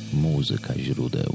Muzyka źródeł.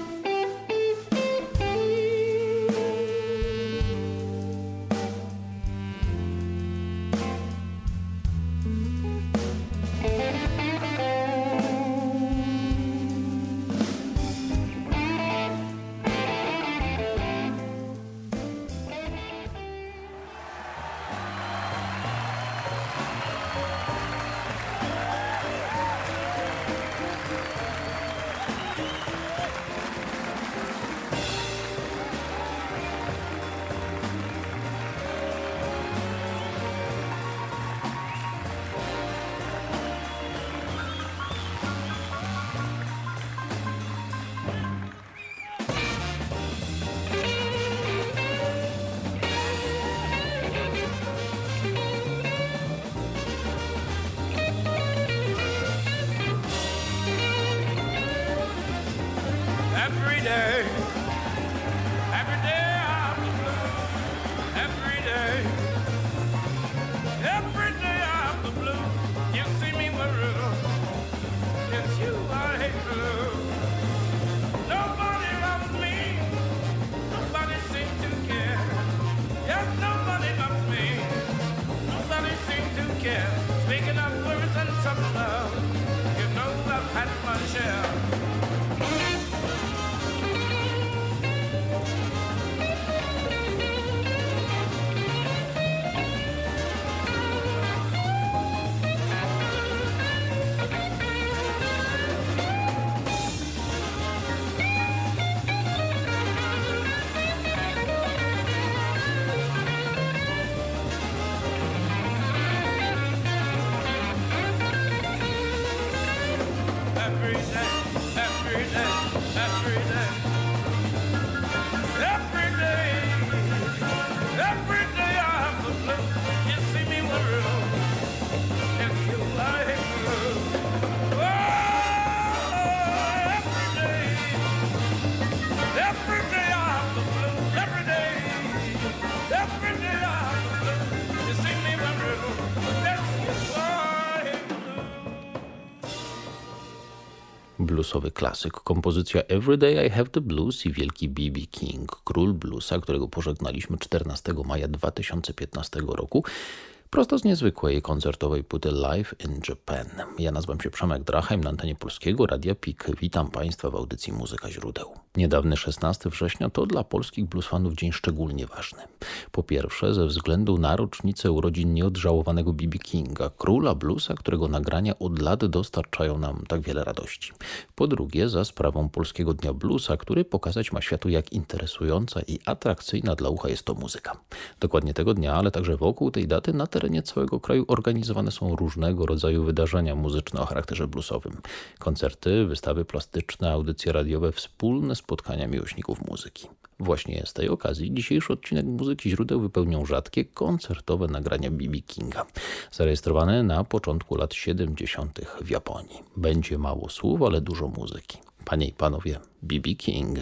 Bluesowy klasyk, kompozycja Everyday I Have the Blues i wielki B.B. King, król bluesa, którego pożegnaliśmy 14 maja 2015 roku, prosto z niezwykłej koncertowej płyty Live in Japan. Ja nazywam się Przemek Drachheim, na antenie Polskiego Radia PIK. Witam Państwa w audycji Muzyka Źródeł. Niedawny 16 września to dla polskich bluesfanów dzień szczególnie ważny. Po pierwsze ze względu na rocznicę urodzin nieodżałowanego B.B. Kinga, króla bluesa, którego nagrania od lat dostarczają nam tak wiele radości. Po drugie za sprawą Polskiego Dnia Bluesa, który pokazać ma światu, jak interesująca i atrakcyjna dla ucha jest to muzyka. Dokładnie tego dnia, ale także wokół tej daty na terenie całego kraju organizowane są różnego rodzaju wydarzenia muzyczne o charakterze bluesowym. Koncerty, wystawy plastyczne, audycje radiowe, wspólne spotkania miłośników muzyki. Właśnie z tej okazji dzisiejszy odcinek Muzyki Źródeł wypełnią rzadkie koncertowe nagrania B.B. Kinga, zarejestrowane na początku lat 70. w Japonii. Będzie mało słów, ale dużo muzyki. Panie i panowie, B.B. King.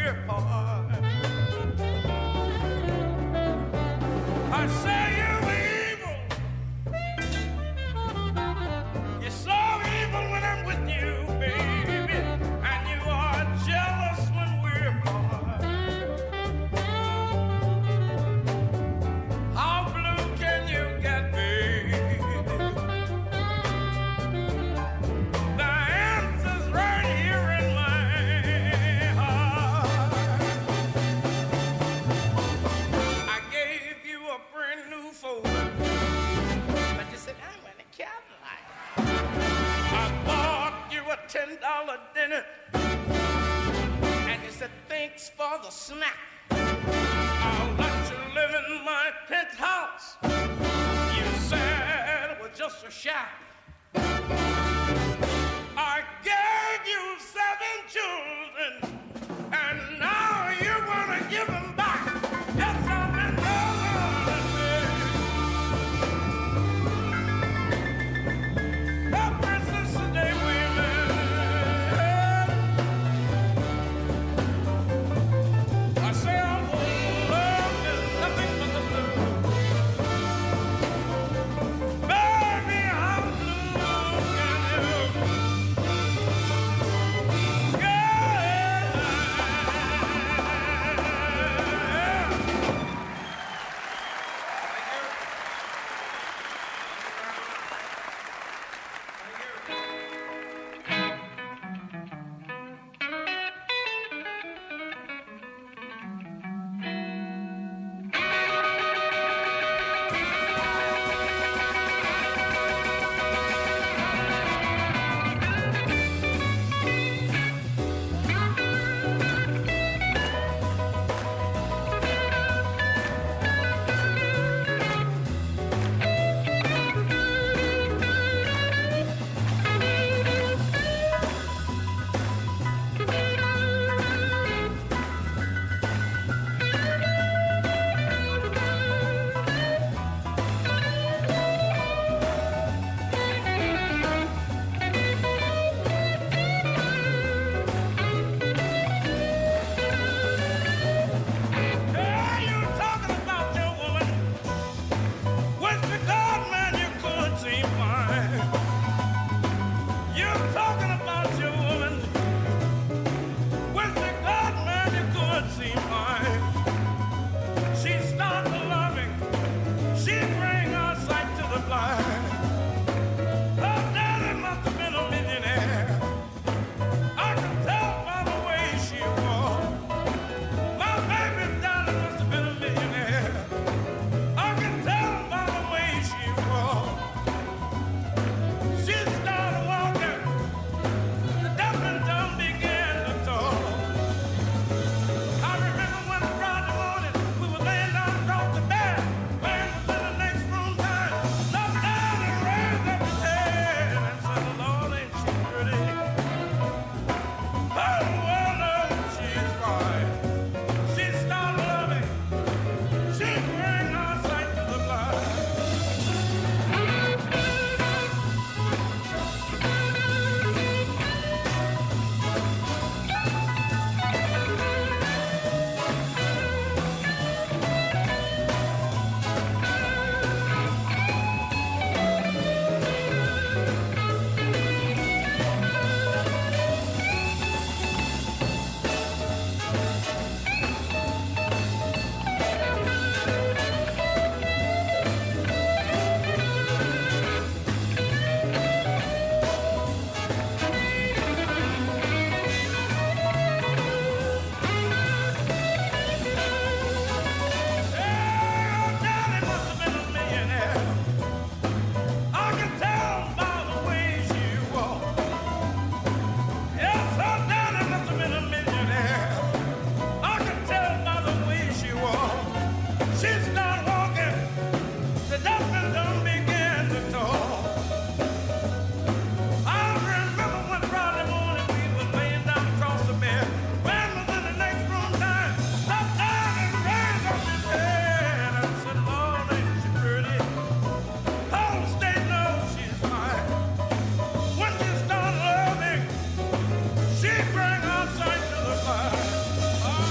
we're apart. I say you're evil. You're so evil when I'm with you, baby, and you are jealous when we're apart. How blue can you get, baby? The answer's right here in my heart. I gave you a brand new folder, but you said, I'm in a Cadillac. I bought you a $10 dinner, and you said, thanks for the snack. I'll let you live in my penthouse. You said it was just a shack. I gave you 7 children, and now you want to give them back. Yes, I'm in love with you. Ever since the day we met, I say our love is nothing but the blue. Baby, how blue can you talking about your woman? Wish to God, man, you could see mine. You're talking about your woman. Wish to God, man, you could see mine. She started loving. She bring our sight to the blind. Her daddy must have been a millionaire. I can tell by the way she walked. My baby's daddy must have been a millionaire. I can tell by the way she walked. She started walking. The deaf and dumb began to talk. I remember one Friday morning we were laying down across the bed. Man was in the next room time. Looked down and raised up his head and said, Lord, ain't she pretty? Oh, well, no, she's fine. She started loving. She bring our sight to the blind. Her daddy must have been a millionaire. I can tell by the way she walked. Yes, her daddy must have been a millionaire. I can tell by the way she walked. She started walking. The deaf and dumb began to talk. I remember one Friday morning we was laying down across the bed. Man was in the next room time. Looked down and raised up his head and said, Lord, ain't she pretty? Whole state knows she's fine. When she started loving, she bring our sight to the blind. Oh,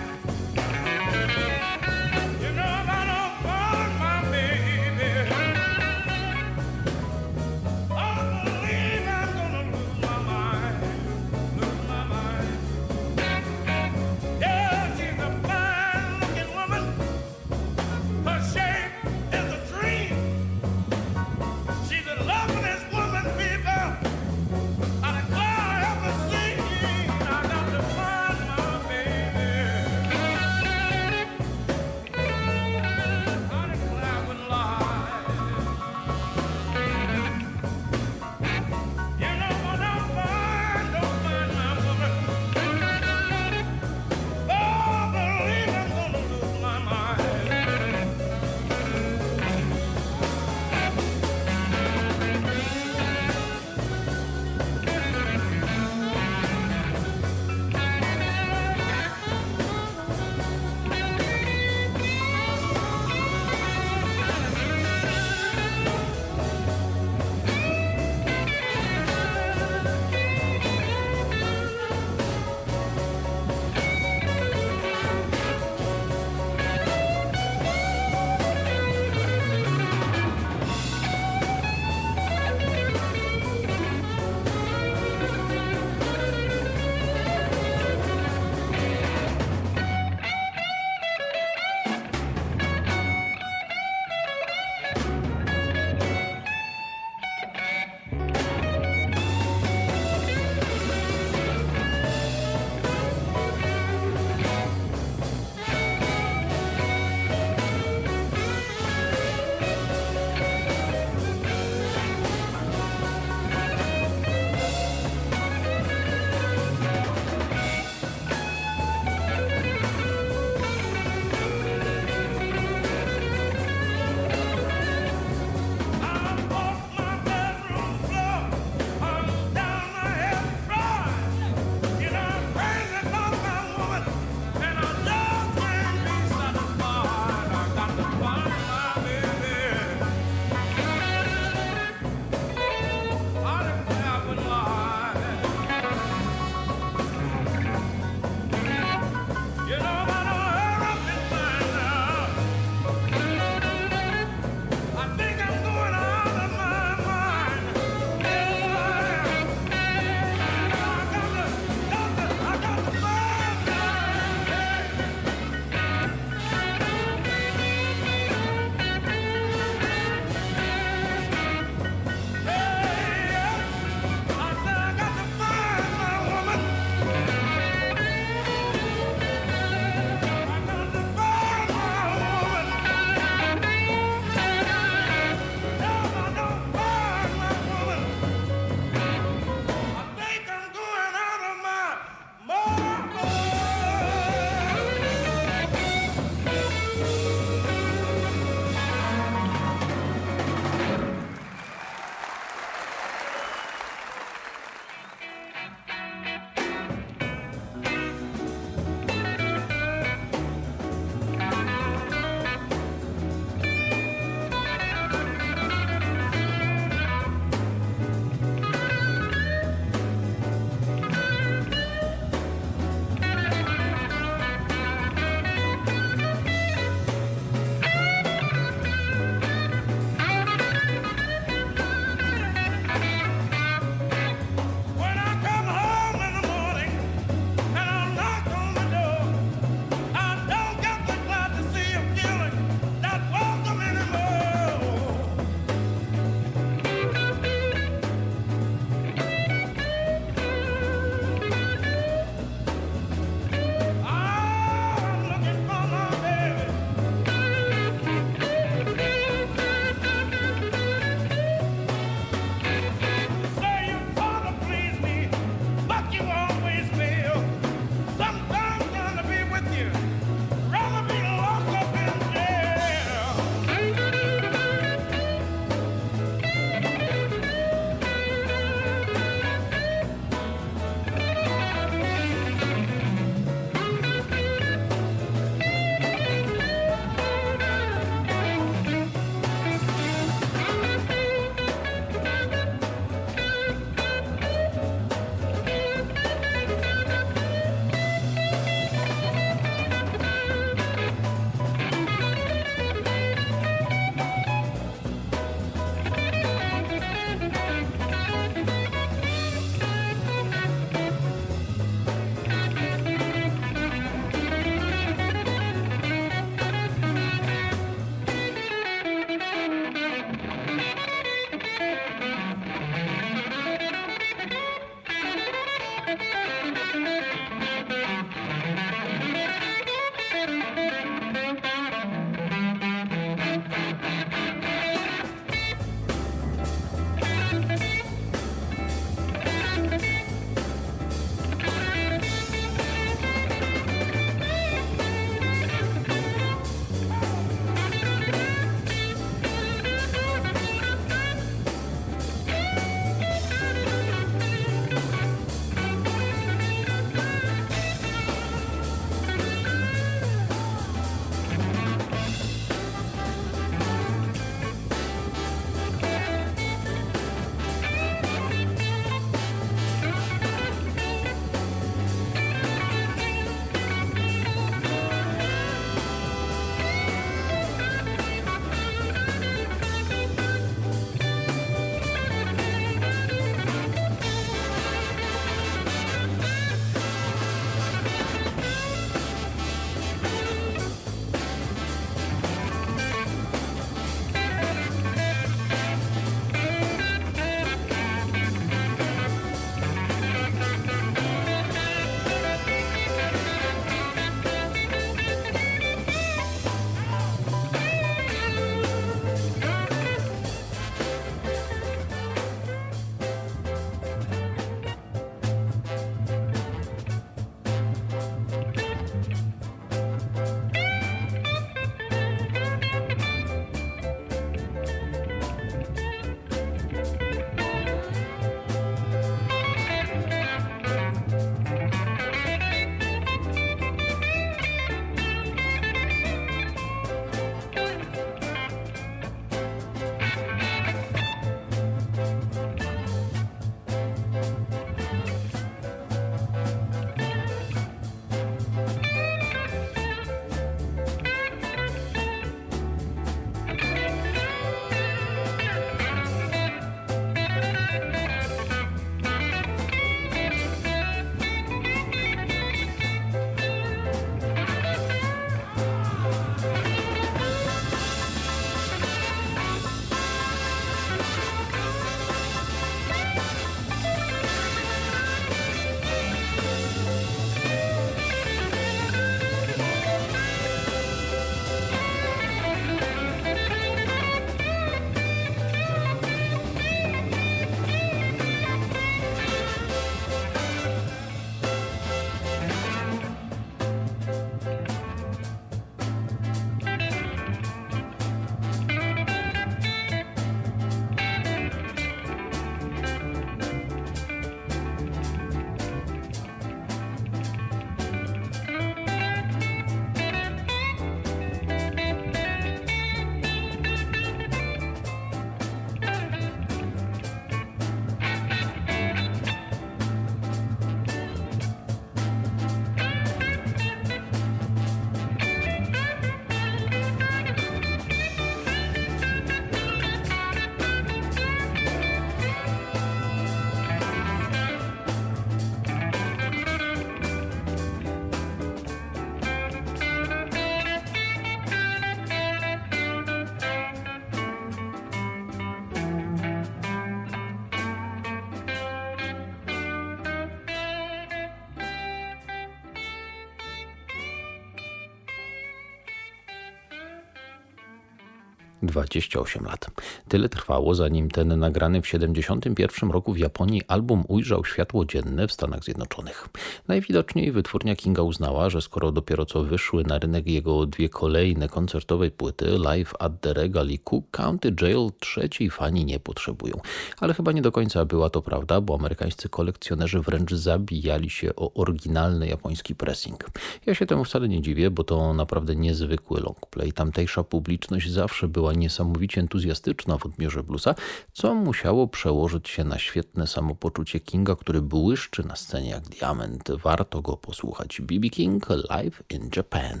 28 lat. Tyle trwało, zanim ten nagrany w 1971 roku w Japonii album ujrzał światło dzienne w Stanach Zjednoczonych. Najwidoczniej wytwórnia Kinga uznała, że skoro dopiero co wyszły na rynek jego 2 kolejne koncertowe płyty Live at the Regal i Cook County Jail, trzeciej fani nie potrzebują. Ale chyba nie do końca była to prawda, bo amerykańscy kolekcjonerzy wręcz zabijali się o oryginalny japoński pressing. Ja się temu wcale nie dziwię, bo to naprawdę niezwykły longplay. Tamtejsza publiczność zawsze była niesamowicie entuzjastyczna w odbiorze bluesa, co musiało przełożyć się na świetne samopoczucie Kinga, który błyszczy na scenie jak diament. Warto go posłuchać. B.B. King Live in Japan.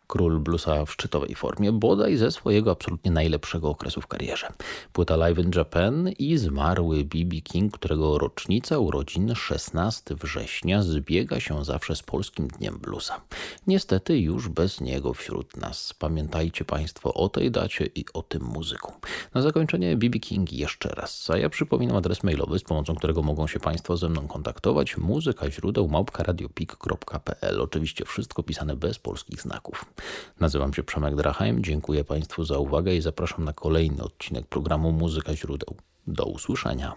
Król bluesa w szczytowej formie, bodaj ze swojego absolutnie najlepszego okresu w karierze. Płyta Live in Japan i zmarły B.B. King, którego rocznica urodzin 16 września zbiega się zawsze z Polskim Dniem Bluesa. Niestety już bez niego wśród nas. Pamiętajcie Państwo o tej dacie i o tym muzyku. Na zakończenie B.B. King jeszcze raz, a ja przypominam adres mailowy, z pomocą którego mogą się Państwo ze mną kontaktować: muzykaźródeł@radiopik.pl. Oczywiście wszystko pisane bez polskich znaków. Nazywam się Przemek Drachheim, dziękuję Państwu za uwagę i zapraszam na kolejny odcinek programu Muzyka Źródeł. Do usłyszenia.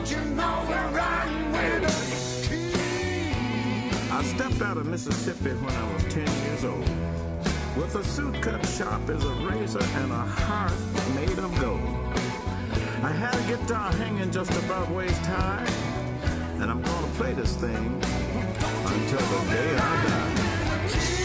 you know we're riding with a king? I stepped out of Mississippi when I was 10 years old, with a suit cut sharp as a razor and a heart made of gold. I had a guitar hanging just above waist high, and I'm gonna play this thing until the day I die.